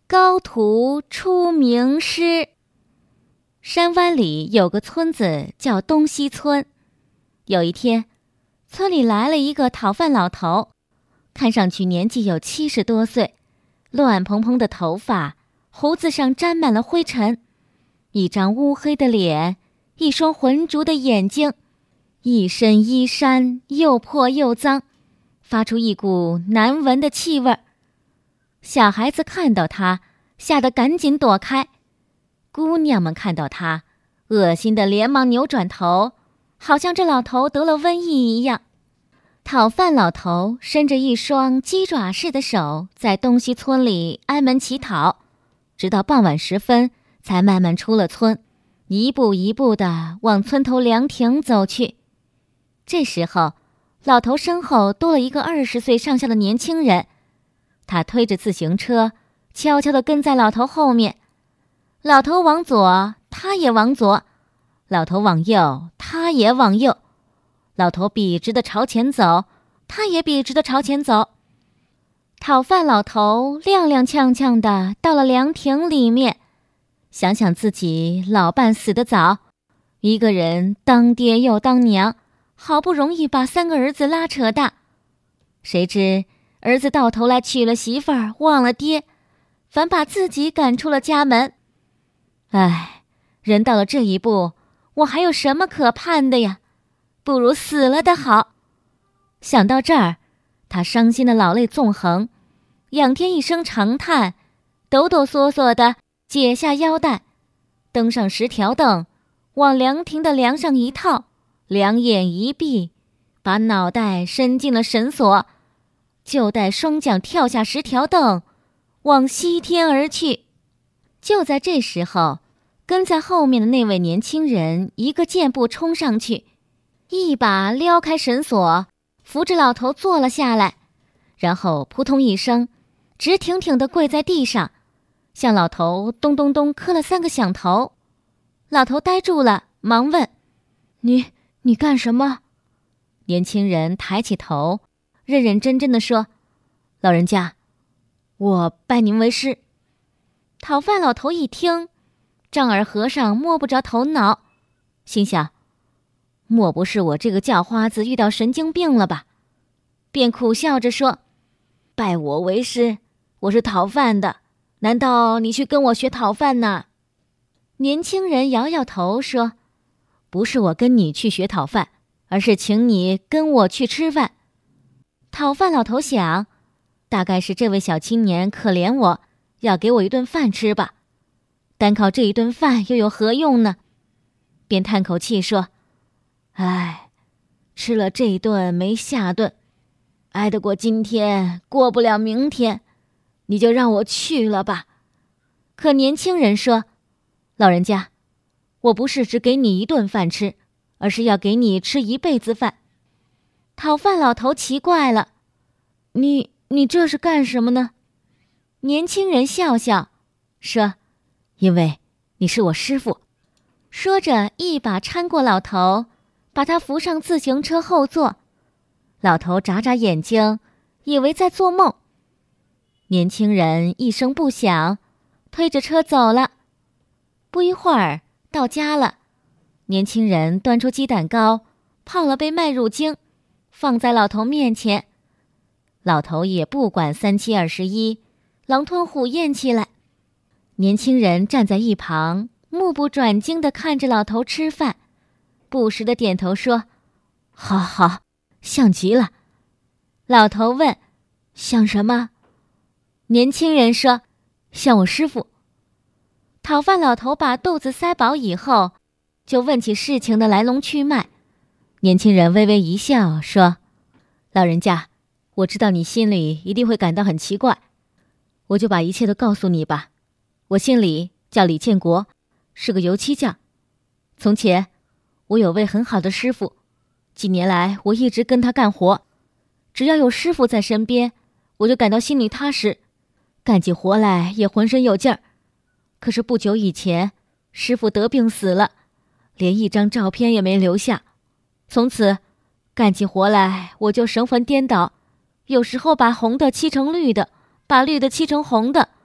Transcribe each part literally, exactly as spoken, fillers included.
高徒出名师。山湾里有个村子叫东西村。有一天，村里来了一个讨饭老头，看上去年纪有七十多岁，乱蓬蓬的头发，胡子上沾满了灰尘，一张乌黑的脸，一双浑浊的眼睛，一身衣衫又破又脏，发出一股难闻的气味。小孩子看到他，吓得赶紧躲开，姑娘们看到他，恶心的连忙扭转头，好像这老头得了瘟疫一样。讨饭老头伸着一双鸡爪似的手，在东西村里挨门乞讨，直到傍晚时分，才慢慢出了村，一步一步地往村头凉亭走去。这时候，老头身后多了一个二十岁上下的年轻人，他推着自行车，悄悄地跟在老头后面。老头往左，他也往左；老头往右，他也往右。老头笔直地朝前走，他也笔直地朝前走。讨饭老头踉踉跄跄地到了凉亭里面，想想自己老伴死得早，一个人当爹又当娘，好不容易把三个儿子拉扯大，谁知儿子到头来娶了媳妇儿，忘了爹，反把自己赶出了家门。唉，人到了这一步，我还有什么可盼的呀？不如死了的好。想到这儿，他伤心的老泪纵横，仰天一声长叹，抖抖嗦嗦地解下腰带，登上十条凳，往凉亭的梁上一套，两眼一闭，把脑袋伸进了绳索，就待双脚跳下十条凳，往西天而去。就在这时候，跟在后面的那位年轻人一个箭步冲上去，一把撩开绳索，扶着老头坐了下来，然后扑通一声，直挺挺地跪在地上，向老头咚咚咚磕了三个响头。老头呆住了，忙问：你你干什么？年轻人抬起头，认认真真地说：老人家，我拜您为师。讨饭老头一听，丈二和尚摸不着头脑，心想：莫不是我这个叫花子遇到神经病了吧？便苦笑着说：拜我为师，我是讨饭的，难道你去跟我学讨饭呢？年轻人摇摇头说：不是我跟你去学讨饭，而是请你跟我去吃饭。讨饭老头想，大概是这位小青年可怜我，要给我一顿饭吃吧，单靠这一顿饭又有何用呢？便叹口气说：唉，吃了这一顿没下顿，挨得过今天，过不了明天，你就让我去了吧。可年轻人说：老人家，我不是只给你一顿饭吃，而是要给你吃一辈子饭。讨饭老头奇怪了：你你这是干什么呢？年轻人笑笑说：因为你是我师父。说着一把搀过老头，把他扶上自行车后座。老头眨眨眼睛，以为在做梦。年轻人一声不响，推着车走了。不一会儿到家了，年轻人端出鸡蛋糕，泡了杯麦乳精，放在老头面前。老头也不管三七二十一，狼吞虎咽起来。年轻人站在一旁，目不转睛地看着老头吃饭，不时地点头说：好好，像极了。老头问：像什么？年轻人说：像我师父。讨饭老头把肚子塞饱以后，就问起事情的来龙去脉。年轻人微微一笑说：老人家，我知道你心里一定会感到很奇怪，我就把一切都告诉你吧。我姓李，叫李建国，是个油漆匠。从前我有位很好的师傅，几年来我一直跟他干活，只要有师傅在身边，我就感到心里踏实，干起活来也浑身有劲儿。可是不久以前，师傅得病死了，连一张照片也没留下。从此干起活来我就神魂颠倒，有时候把红的漆成绿的，把绿的漆成红的，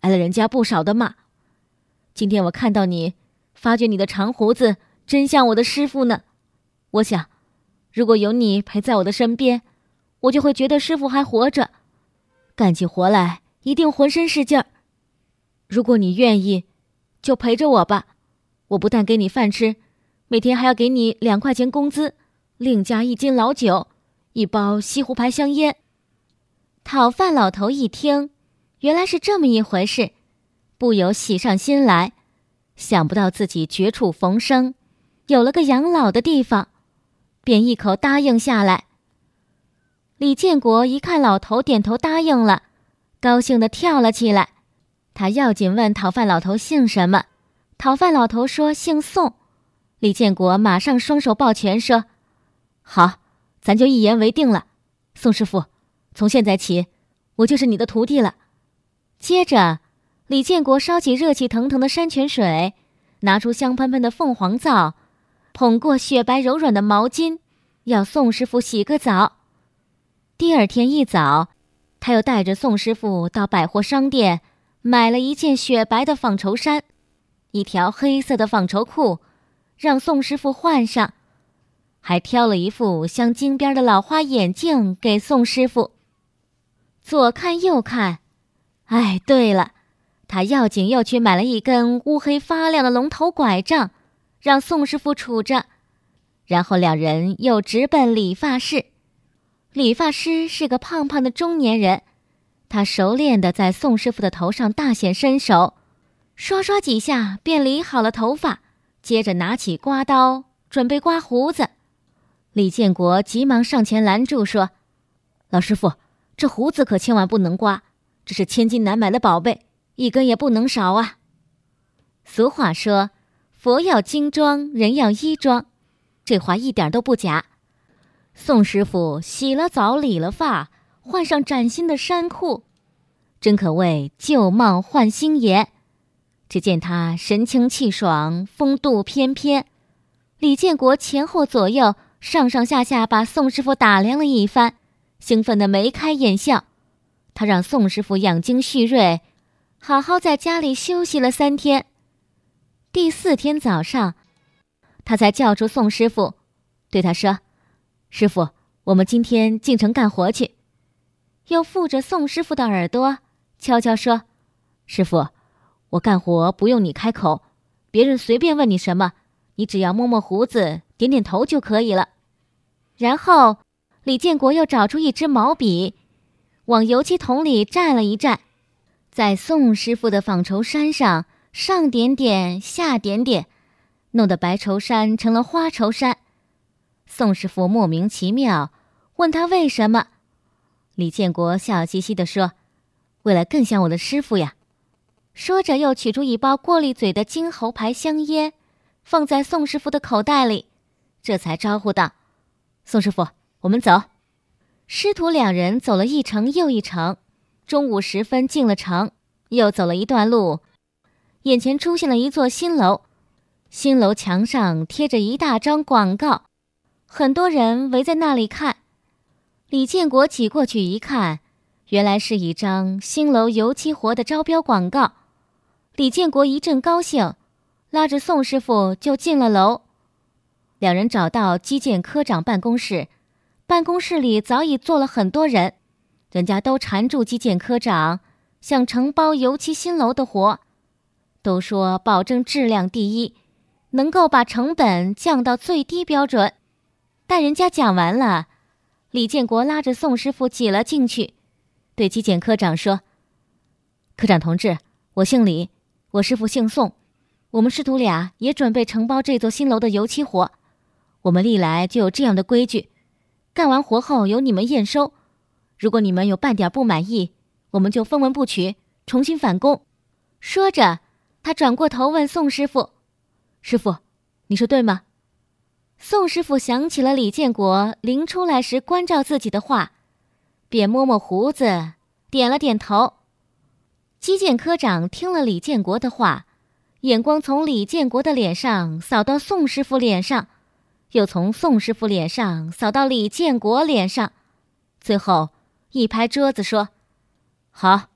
挨了人家不少的骂。今天我看到你，发觉你的长胡子真像我的师傅呢。我想，如果有你陪在我的身边，我就会觉得师傅还活着，干起活来一定浑身是劲儿。如果你愿意，就陪着我吧。我不但给你饭吃，每天还要给你两块钱工资，另加一斤老酒，一包西湖牌香烟。讨饭老头一听，原来是这么一回事，不由喜上心来，想不到自己绝处逢生，有了个养老的地方，便一口答应下来。李建国一看老头点头答应了，高兴地跳了起来。他要紧问讨饭老头姓什么，讨饭老头说姓宋。李建国马上双手抱拳说：好，咱就一言为定了。宋师傅，从现在起，我就是你的徒弟了。接着，李建国烧起热气腾腾的山泉水，拿出香喷喷的凤凰皂，捧过雪白柔软的毛巾，要宋师傅洗个澡。第二天一早，他又带着宋师傅到百货商店，买了一件雪白的纺绸衫，一条黑色的纺绸裤，让宋师傅换上，还挑了一副镶金边的老花眼镜给宋师傅。左看右看，哎，对了，他要紧又去买了一根乌黑发亮的龙头拐杖，让宋师傅杵着，然后两人又直奔理发室。理发师是个胖胖的中年人，他熟练地在宋师傅的头上大显身手，刷刷几下便理好了头发，接着拿起刮刀准备刮胡子。李建国急忙上前拦住说：老师傅，这胡子可千万不能刮，这是千金难买的宝贝，一根也不能少啊。俗话说，佛要金装，人要衣装，这话一点都不假。宋师傅洗了澡，理了发，换上崭新的衫裤，真可谓旧貌换新颜。只见他神清气爽，风度翩翩。李建国前后左右上上下下把宋师傅打量了一番，兴奋得眉开眼笑。他让宋师傅养精蓄锐，好好在家里休息了三天。第四天早上，他才叫出宋师傅，对他说：师傅，我们今天进城干活去。又附着宋师傅的耳朵，悄悄说：师傅，我干活不用你开口，别人随便问你什么，你只要摸摸胡子，点点头就可以了。然后李建国又找出一支毛笔，往油漆桶里蘸了一蘸，在宋师傅的纺绸衫上上点点下点点，弄得白绸衫成了花绸衫。宋师傅莫名其妙，问他为什么。李建国笑嘻嘻地说：为了更像我的师傅呀。说着又取出一包过滤嘴的金猴牌香烟，放在宋师傅的口袋里，这才招呼道：宋师傅，我们走。师徒两人走了一程又一程，中午时分进了城，又走了一段路，眼前出现了一座新楼。新楼墙上贴着一大张广告，很多人围在那里看。李建国挤过去一看，原来是一张新楼油漆活的招标广告。李建国一阵高兴，拉着宋师傅就进了楼。两人找到基建科长办公室，办公室里早已坐了很多人，人家都缠住基建科长，想承包油漆新楼的活，都说保证质量第一，能够把成本降到最低标准。但人家讲完了，李建国拉着宋师傅挤了进去，对基建科长说：科长同志，我姓李，我师傅姓宋，我们师徒俩也准备承包这座新楼的油漆活。我们历来就有这样的规矩，干完活后由你们验收，如果你们有半点不满意，我们就分文不取，重新返工。说着，他转过头问宋师傅：师傅，你说对吗？宋师傅想起了李建国临出来时关照自己的话，便摸摸胡子，点了点头。基建科长听了李建国的话，眼光从李建国的脸上扫到宋师傅脸上，又从宋师傅脸上扫到李建国脸上，最后一拍桌子说：好，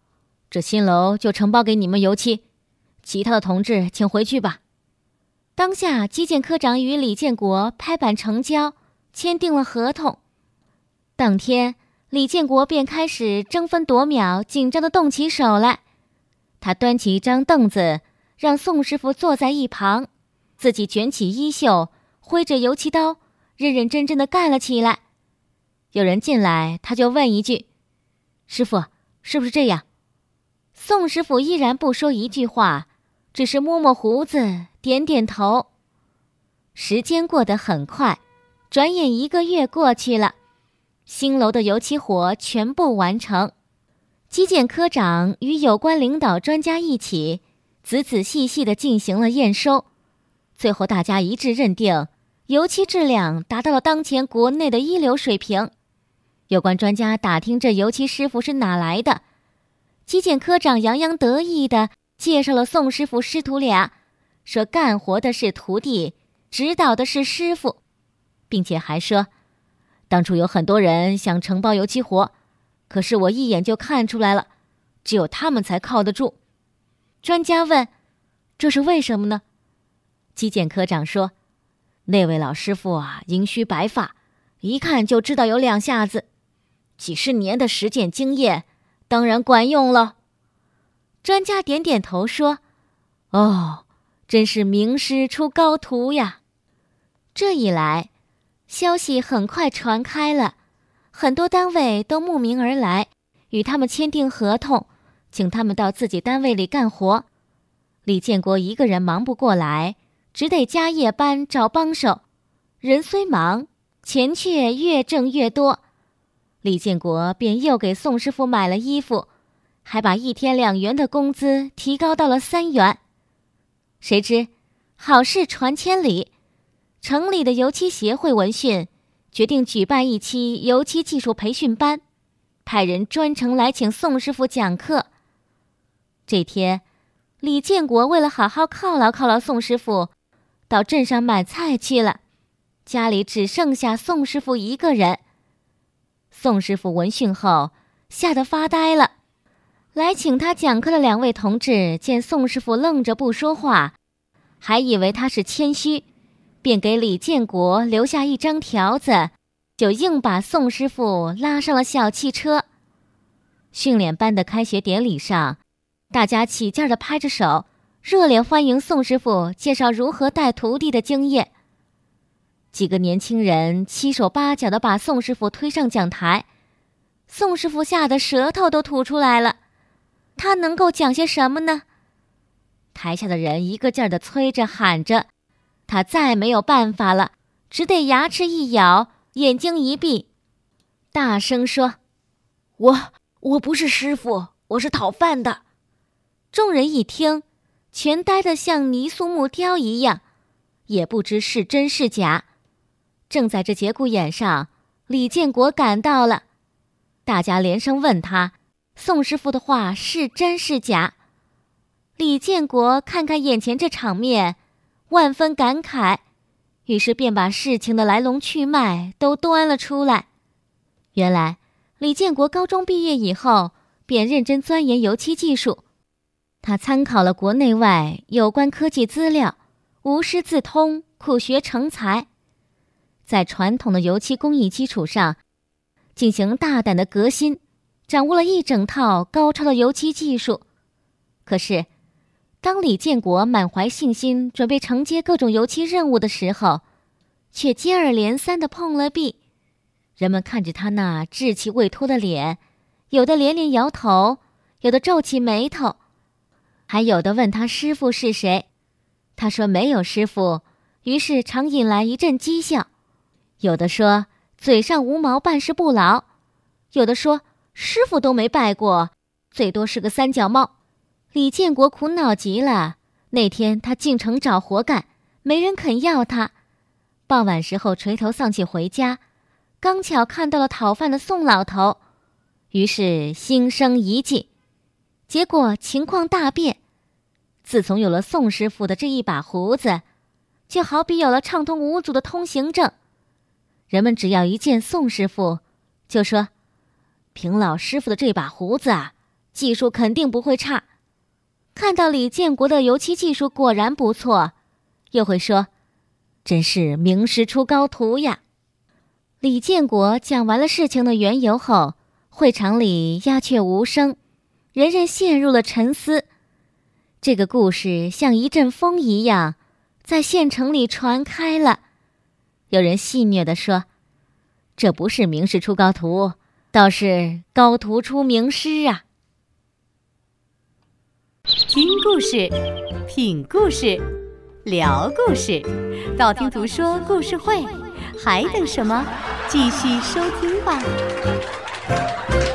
这新楼就承包给你们油漆，其他的同志请回去吧。当下基建科长与李建国拍板成交，签订了合同。当天李建国便开始争分夺秒，紧张地动起手来。他端起一张凳子，让宋师傅坐在一旁，自己卷起衣袖，挥着油漆刀，认认真真地干了起来。有人进来，他就问一句：师傅，是不是这样？宋师傅依然不说一句话，只是摸摸胡子，点点头。时间过得很快，转眼一个月过去了，新楼的油漆活全部完成。基建科长与有关领导专家一起，仔仔细细地进行了验收，最后大家一致认定，油漆质量达到了当前国内的一流水平。有关专家打听这油漆师傅是哪来的，基建科长洋洋得意地介绍了宋师傅师徒俩，说干活的是徒弟，指导的是师傅，并且还说，当初有很多人想承包油漆活，可是我一眼就看出来了，只有他们才靠得住。专家问，这是为什么呢？基建科长说，那位老师傅啊，银须白发，一看就知道有两下子，几十年的实践经验，当然管用了。专家点点头说，哦，真是名师出高徒呀。这一来，消息很快传开了，很多单位都慕名而来，与他们签订合同，请他们到自己单位里干活。李建国一个人忙不过来，只得加夜班找帮手，人虽忙，钱却越挣越多。李建国便又给宋师傅买了衣服，还把一天两元的工资提高到了三元。谁知好事传千里，城里的油漆协会闻讯，决定举办一期油漆技术培训班，派人专程来请宋师傅讲课。这天，李建国为了好好犒劳犒劳宋师傅，到镇上买菜去了，家里只剩下宋师傅一个人。宋师傅闻讯后吓得发呆了，来请他讲课的两位同志见宋师傅愣着不说话，还以为他是谦虚，便给李建国留下一张条子，就硬把宋师傅拉上了小汽车。训练班的开学典礼上，大家起劲地拍着手，热烈欢迎宋师傅介绍如何带徒弟的经验。几个年轻人七手八脚地把宋师傅推上讲台，宋师傅吓得舌头都吐出来了，他能够讲些什么呢？台下的人一个劲儿地催着喊着，他再没有办法了，只得牙齿一咬，眼睛一闭，大声说，我我不是师傅，我是讨饭的。众人一听，全呆得像泥塑木雕一样，也不知是真是假。正在这节骨眼上，李建国赶到了，大家连声问他，宋师傅的话是真是假。李建国看看眼前这场面，万分感慨，于是便把事情的来龙去脉都端了出来。原来李建国高中毕业以后，便认真钻研油漆技术。他参考了国内外有关科技资料，无师自通，苦学成才，在传统的油漆工艺基础上进行大胆的革新，掌握了一整套高超的油漆技术。可是当李建国满怀信心准备承接各种油漆任务的时候，却接二连三地碰了壁。人们看着他那稚气未脱的脸，有的连连摇头，有的皱起眉头，还有的问他师傅是谁。他说没有师傅，于是常引来一阵讥笑。有的说嘴上无毛办事不牢，有的说师傅都没拜过，最多是个三脚猫。李建国苦恼极了，那天他进城找活干，没人肯要他。傍晚时候垂头丧气回家，刚巧看到了讨饭的宋老头，于是心生一计。结果情况大变，自从有了宋师傅的这一把胡子，就好比有了畅通无阻的通行证。人们只要一见宋师傅，就说凭老师傅的这把胡子啊， 技术肯定不会差。看到李建国的油漆技术果然不错，又会说，真是名师出高徒呀。李建国讲完了事情的缘由后，会场里鸦雀无声，人人陷入了沉思。这个故事像一阵风一样，在县城里传开了。有人戏谑地说，这不是名师出高徒，倒是高徒出名师啊。 听故事，品故事，聊故事，道听途说故事会，还等什么？继续收听吧。